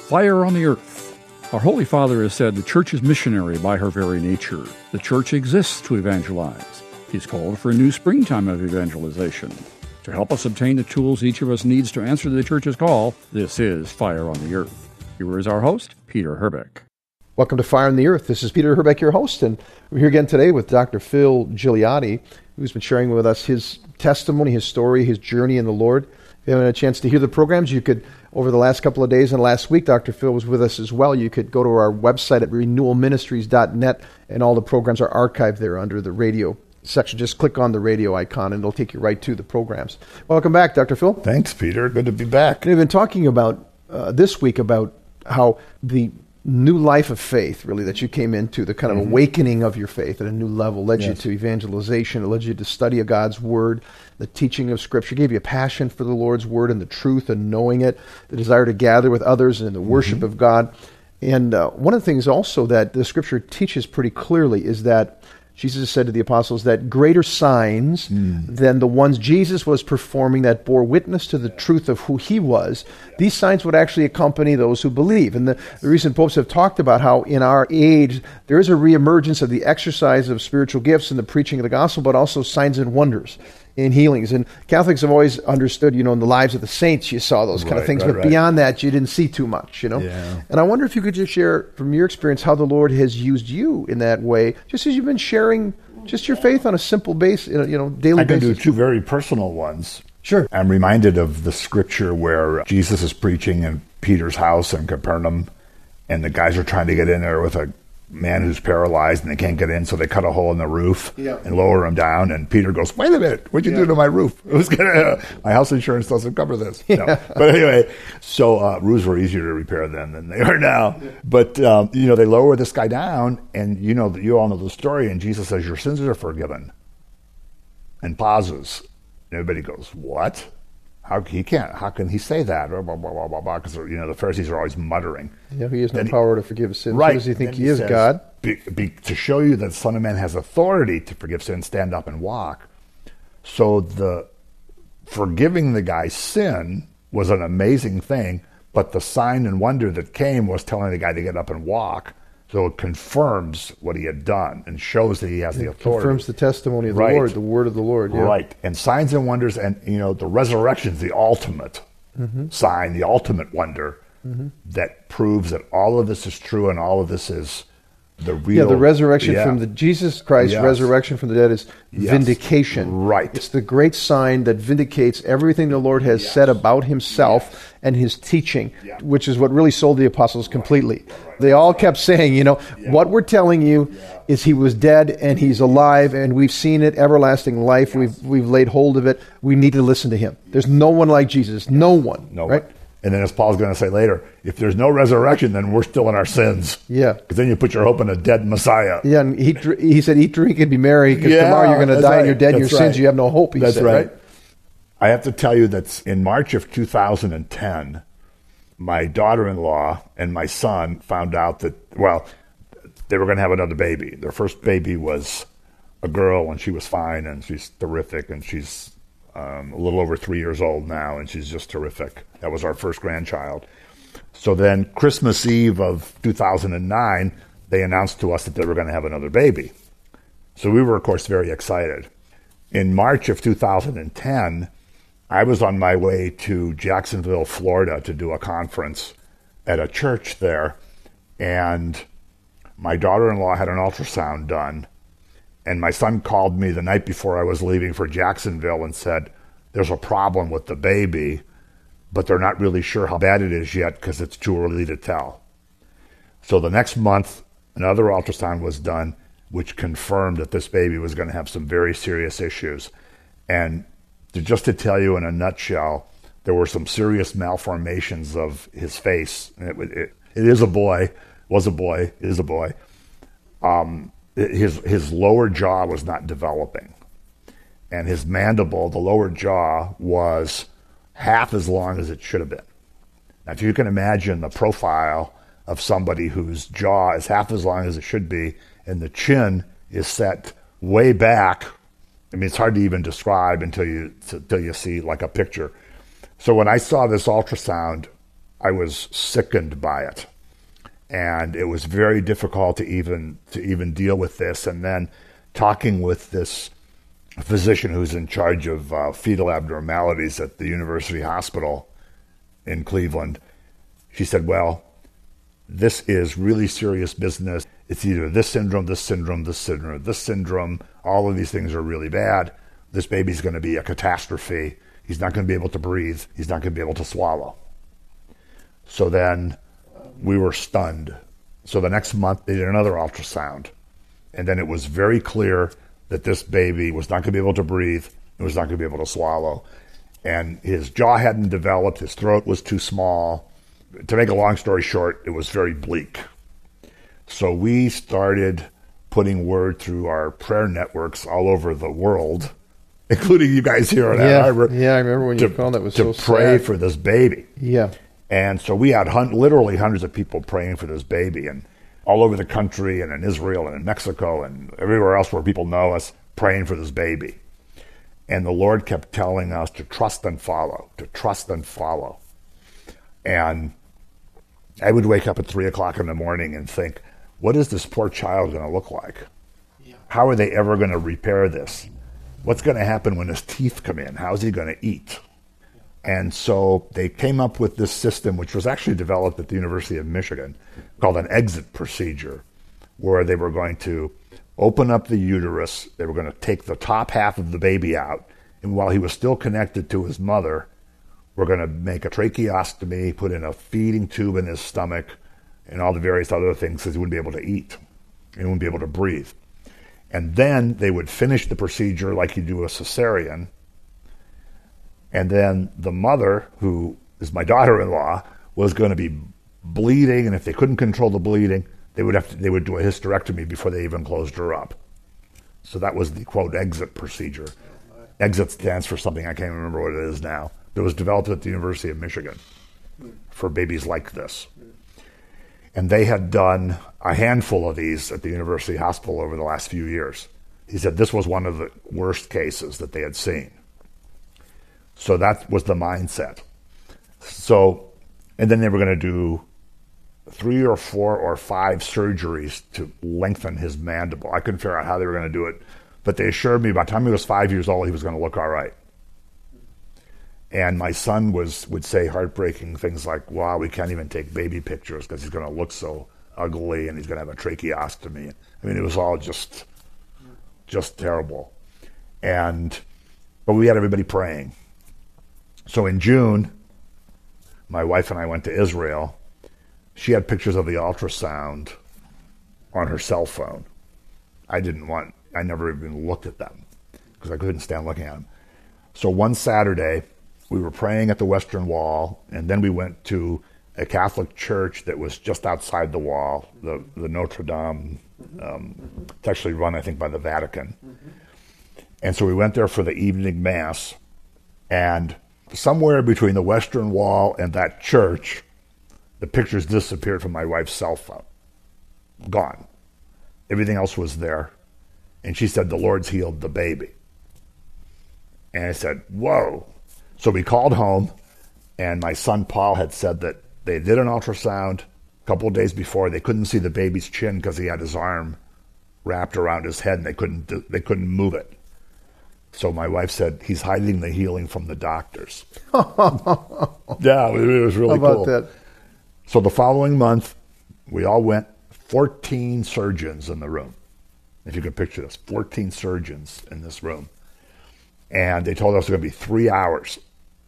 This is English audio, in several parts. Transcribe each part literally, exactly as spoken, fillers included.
Fire on the Earth. Our Holy Father has said the Church is missionary by her very nature. The Church exists to evangelize. He's called for a new springtime of evangelization. To help us obtain the tools each of us needs to answer the Church's call, this is Fire on the Earth. Here is our host, Peter Herbeck. Welcome to Fire on the Earth. This is Peter Herbeck, your host, and we're here again today with Doctor Phil Gigliotti, who's been sharing with us his testimony, his story, his journey in the Lord. If you haven't had a chance to hear the programs, you could, over the last couple of days and last week, Doctor Phil was with us as well. You could go to our website at renewal ministries dot net, and all the programs are archived there under the radio section. Just click on the radio icon, and it'll take you right to the programs. Welcome back, Doctor Phil. Thanks, Peter. Good to be back. We've been talking about uh, this week about how the new life of faith, really, that you came into, the kind of mm-hmm. awakening of your faith at a new level, led yes. you to evangelization. It led you to study of God's Word, the teaching of Scripture, gave you a passion for the Lord's Word and the truth and knowing it, the desire to gather with others in the worship mm-hmm. of God. And uh, one of the things also that the Scripture teaches pretty clearly is that Jesus said to the apostles that greater signs mm. than the ones Jesus was performing that bore witness to the truth of who he was, these signs would actually accompany those who believe. And the, the recent popes have talked about how in our age there is a reemergence of the exercise of spiritual gifts and the preaching of the gospel, but also signs and wonders and healings. And Catholics have always understood, you know, in the lives of the saints you saw those kind right, of things, right, but right. beyond that you didn't see too much, you know. Yeah. And I wonder if you could just share from your experience how the Lord has used you in that way, just as you've been sharing just your faith on a simple base, you know, daily I can basis. do two very personal ones. Sure. I'm reminded of the scripture where Jesus is preaching in Peter's house in Capernaum, and the guys are trying to get in there with a man who's paralyzed, and they can't get in, so they cut a hole in the roof yeah. and lower him down. And Peter goes, "Wait a minute, what'd you yeah. do to my roof? It was gonna, uh, my house insurance doesn't cover this." Yeah. No. But anyway, so uh, roofs were easier to repair then than they are now. Yeah. But um, you know, they lower this guy down, and you know, you all know the story. And Jesus says, "Your sins are forgiven," and pauses. And everybody goes, "What? How he can't? How can he say that?" Or blah blah blah blah blah. Because you know the Pharisees are always muttering. Yeah, he has no then power he, to forgive sins. Right? Who does he think he, he is, says, God? Be, be, to show you that the Son of Man has authority to forgive sins, stand up and walk. So the forgiving the guy's sin was an amazing thing, but the sign and wonder that came was telling the guy to get up and walk. So it confirms what he had done and shows that he has it the authority. Confirms the testimony of the right. Lord, the word of the Lord. Yeah. Right. And signs and wonders, and you know, the resurrection is the ultimate mm-hmm. sign, the ultimate wonder mm-hmm. that proves that all of this is true and all of this is the real. Yeah, the resurrection yeah. from the Jesus Christ, yes. resurrection from the dead is yes. vindication. Right. It's the great sign that vindicates everything the Lord has yes. said about himself yes. and his teaching, yeah. which is what really sold the apostles completely. Right. Right. They all kept saying, you know, yeah. what we're telling you yeah. is he was dead and he's alive and we've seen it, everlasting life. Yes. We've we've laid hold of it. We need to listen to him. There's no one like Jesus. Yes. No one. No right? one. And then as Paul's going to say later, if there's no resurrection, then we're still in our sins. Yeah. Because then you put your hope in a dead Messiah. Yeah, and he, he said, eat, drink, and be merry, because yeah, tomorrow you're going to die right. and you're dead in your right. sins. You have no hope, he that's said, right. right? I have to tell you that in March of two thousand ten, my daughter-in-law and my son found out that, well, they were going to have another baby. Their first baby was a girl, and she was fine, and she's terrific, and she's Um, a little over three years old now, and she's just terrific. That was our first grandchild. So then Christmas Eve of two thousand nine, they announced to us that they were going to have another baby. So we were, of course, very excited. In March of two thousand ten, I was on my way to Jacksonville, Florida, to do a conference at a church there, and my daughter-in-law had an ultrasound done. And my son called me the night before I was leaving for Jacksonville and said, there's a problem with the baby, but they're not really sure how bad it is yet because it's too early to tell. So the next month, another ultrasound was done, which confirmed that this baby was going to have some very serious issues. And to, just to tell you in a nutshell, there were some serious malformations of his face. It, it, it is a boy, was a boy, is a boy. Um... His his lower jaw was not developing, and his mandible, the lower jaw, was half as long as it should have been. Now, if you can imagine the profile of somebody whose jaw is half as long as it should be, and the chin is set way back, I mean, it's hard to even describe until you until you see like a picture. So when I saw this ultrasound, I was sickened by it. And it was very difficult to even to even deal with this. And then talking with this physician who's in charge of uh, fetal abnormalities at the University Hospital in Cleveland, she said, well, this is really serious business. It's either this syndrome, this syndrome, this syndrome, this syndrome. All of these things are really bad. This baby's going to be a catastrophe. He's not going to be able to breathe. He's not going to be able to swallow. So then we were stunned. So the next month they did another ultrasound. And then it was very clear that this baby was not going to be able to breathe. It was not going to be able to swallow. And his jaw hadn't developed. His throat was too small. To make a long story short, it was very bleak. So we started putting word through our prayer networks all over the world, including you guys here at yeah, Ann Arbor. Yeah, I remember when to, you called. That was to so pray sad. for this baby. Yeah. And so we had hun- literally hundreds of people praying for this baby, and all over the country, and in Israel, and in Mexico, and everywhere else where people know us, praying for this baby. And the Lord kept telling us to trust and follow, to trust and follow. And I would wake up at three o'clock in the morning and think, what is this poor child going to look like? Yeah. How are they ever going to repair this? What's going to happen when his teeth come in? How is he going to eat? And so they came up with this system, which was actually developed at the University of Michigan, called an exit procedure, where they were going to open up the uterus, they were going to take the top half of the baby out, and while he was still connected to his mother, we're going to make a tracheostomy, put in a feeding tube in his stomach, and all the various other things, because he wouldn't be able to eat. He wouldn't be able to breathe. And then they would finish the procedure like you do a cesarean. And then the mother, who is my daughter-in-law, was going to be bleeding, and if they couldn't control the bleeding, they would have to, they would do a hysterectomy before they even closed her up. So that was the, quote, exit procedure. Exit stands for something, I can't remember what it is now. It was developed at the University of Michigan for babies like this. And they had done a handful of these at the University Hospital over the last few years. He said this was one of the worst cases that they had seen. So that was the mindset. So, and then they were going to do three or four or five surgeries to lengthen his mandible. I couldn't figure out how they were going to do it, but they assured me by the time he was five years old, he was going to look all right. And my son was would say heartbreaking things like, wow, we can't even take baby pictures because he's going to look so ugly and he's going to have a tracheostomy. I mean, it was all just, just terrible. And, but we had everybody praying. So in June, my wife and I went to Israel. She had pictures of the ultrasound on her cell phone. I didn't want, I never even looked at them because I couldn't stand looking at them. So one Saturday, we were praying at the Western Wall, and then we went to a Catholic church that was just outside the wall, the, the Notre Dame. Um, it's actually run, I think, by the Vatican. Mm-hmm. And so we went there for the evening mass, and somewhere between the Western Wall and that church, the pictures disappeared from my wife's cell phone. Gone. Everything else was there. And she said, the Lord's healed the baby. And I said, whoa. So we called home, and my son Paul had said that they did an ultrasound a couple of days before. They couldn't see the baby's chin because he had his arm wrapped around his head, and they couldn't they couldn't move it. So my wife said, he's hiding the healing from the doctors. Yeah, it was really How about cool. that? So the following month, we all went, fourteen surgeons in the room. If you can picture this, fourteen surgeons in this room. And they told us it was going to be three hours.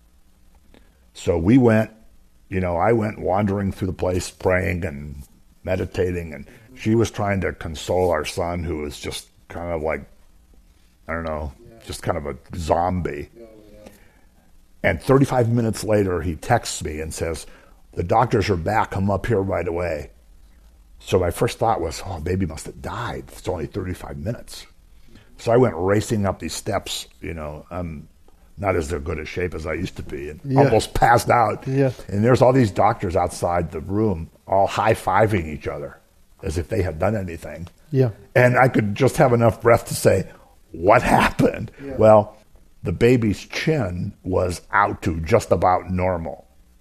So we went, you know, I went wandering through the place, praying and meditating, and she was trying to console our son, who was just kind of like, I don't know, yeah. just kind of a zombie. Oh, yeah. And thirty-five minutes later, he texts me and says, the doctors are back, come up here right away. So my first thought was, oh, baby must have died. It's only thirty-five minutes. So I went racing up these steps, you know, I'm not as good a shape as I used to be, and yeah. almost passed out. Yeah. And there's all these doctors outside the room all high-fiving each other as if they had done anything. Yeah. And I could just have enough breath to say, what happened? Yeah. Well, the baby's chin was out to just about normal.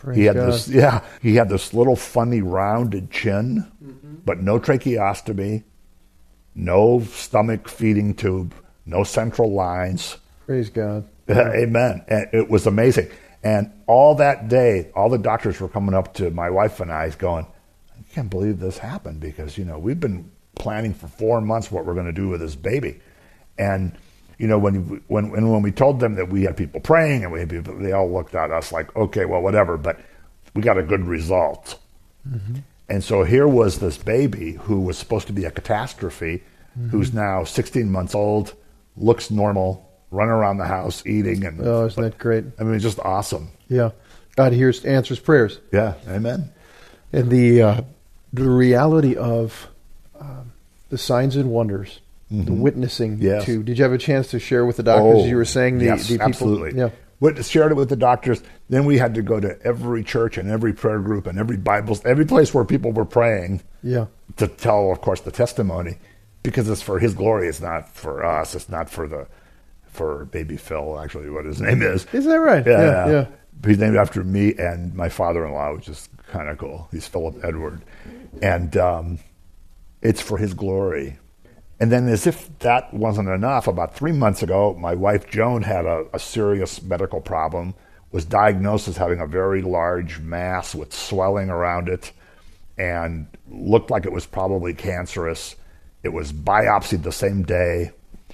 Praise he had God. this, yeah, he had this little funny rounded chin, Mm-hmm. but no tracheostomy, no stomach feeding tube, no central lines. Praise God. Amen. And it was amazing. And all that day, all the doctors were coming up to my wife and I going, I can't believe this happened because, you know, we've been planning for four months what we're going to do with this baby. And, you know, when when when we told them that we had people praying and we had people, they all looked at us like, okay, well, whatever, but we got a good result. Mm-hmm. And so here was this baby who was supposed to be a catastrophe, mm-hmm. who's now sixteen months old, looks normal, running around the house, eating. And oh, isn't that great? I mean, just awesome. Yeah. God hears, answers prayers. Yeah, amen. And the uh, the reality of um, the signs and wonders, mm-hmm. the witnessing yes. to. Did you have a chance to share with the doctors? Oh, you were saying the, yes, the people. absolutely. Yeah. Went, shared it with the doctors. Then we had to go to every church and every prayer group and every Bible, every place where people were praying. Yeah. To tell, of course, the testimony, because it's for His glory. It's not for us. It's not for the for baby Phil. Actually, what his name is. Is that right? Yeah. Yeah. yeah. yeah. He's named after me and my father-in-law, which is kind of cool. He's Philip Edward, and um, it's for His glory. And then, as if that wasn't enough, about three months ago, my wife Joan had a, a serious medical problem, was diagnosed as having a very large mass with swelling around it, and looked like it was probably cancerous. It was biopsied the same day.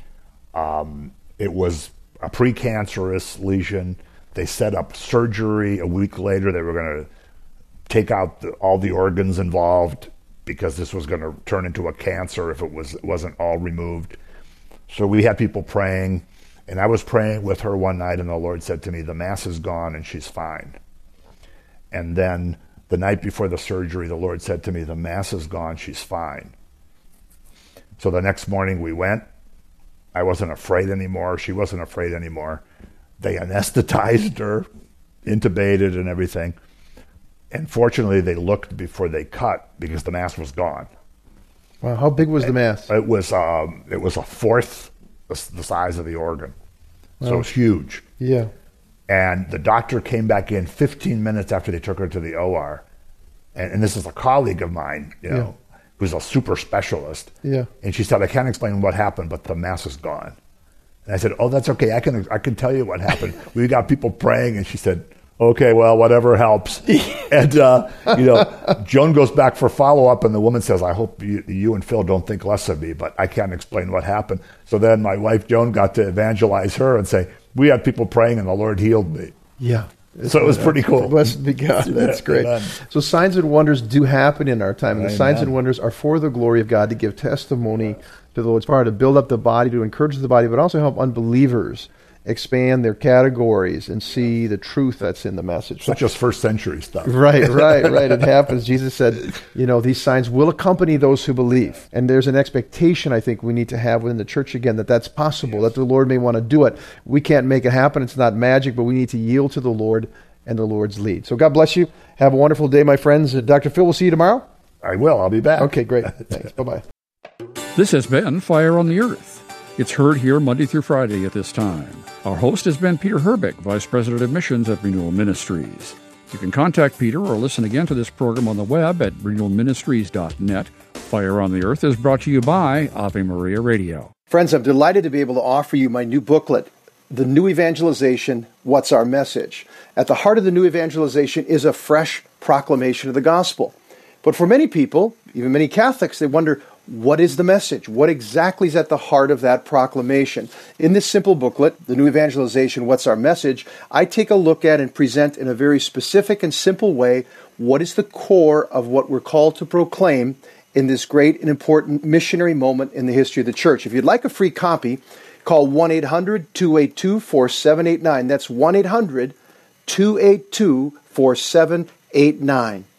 Um, it was a precancerous lesion. They set up surgery a week later. They were going to take out the, all the organs involved, because this was going to turn into a cancer if it was it wasn't all removed. So we had people praying, and I was praying with her one night, and the Lord said to me, the mass is gone and she's fine. And then the night before the surgery, the Lord said to me, the mass is gone, she's fine. So the next morning we went. I wasn't afraid anymore. She wasn't afraid anymore. They anesthetized her, intubated and everything. And fortunately, they looked before they cut, because the mass was gone. Wow, how big was the mass? It was um, it was a fourth the, the size of the organ, so Wow. it was huge. Yeah. And the doctor came back in fifteen minutes after they took her to the O R, and, and this is a colleague of mine, you know, Yeah. who's a super specialist. Yeah. And she said, I can't explain what happened, but the mass is gone. And I said, oh, that's okay. I can I can tell you what happened. We got people praying, and she said, okay, well, whatever helps. And, uh, you know, Joan goes back for follow-up, and the woman says, I hope you, you and Phil don't think less of me, but I can't explain what happened. So then my wife, Joan, got to evangelize her and say, we had people praying, and the Lord healed me. Yeah. So it was pretty cool. Blessed be God. That's Yeah, great. amen. So signs and wonders do happen in our time. And the Amen. signs and wonders are for the glory of God, to give testimony to the Lord's power, to build up the body, to encourage the body, but also help unbelievers expand their categories and see the truth that's in the message. Such as first century stuff. Right, right, right. It happens. Jesus said, you know, these signs will accompany those who believe. And there's an expectation, I think, we need to have within the church again, that that's possible, Yes. that the Lord may want to do it. We can't make it happen. It's not magic, but we need to yield to the Lord and the Lord's lead. So God bless you. Have a wonderful day, my friends. Uh, Doctor Phil, we'll see you tomorrow. I will. I'll be back. Okay, great. Thanks. Bye-bye. This has been Fire on the Earth. It's heard here Monday through Friday at this time. Our host has been Peter Herbeck, Vice President of Missions at Renewal Ministries. You can contact Peter or listen again to this program on the web at renewal ministries dot net. Fire on the Earth is brought to you by Ave Maria Radio. Friends, I'm delighted to be able to offer you my new booklet, The New Evangelization, What's Our Message? At the heart of the new evangelization is a fresh proclamation of the gospel. But for many people, even many Catholics, they wonder, what is the message? What exactly is at the heart of that proclamation? In this simple booklet, The New Evangelization, What's Our Message?, I take a look at and present in a very specific and simple way what is the core of what we're called to proclaim in this great and important missionary moment in the history of the church. If you'd like a free copy, call one eight hundred two eight two four seven eight nine. That's one eight hundred two eight two four seven eight nine.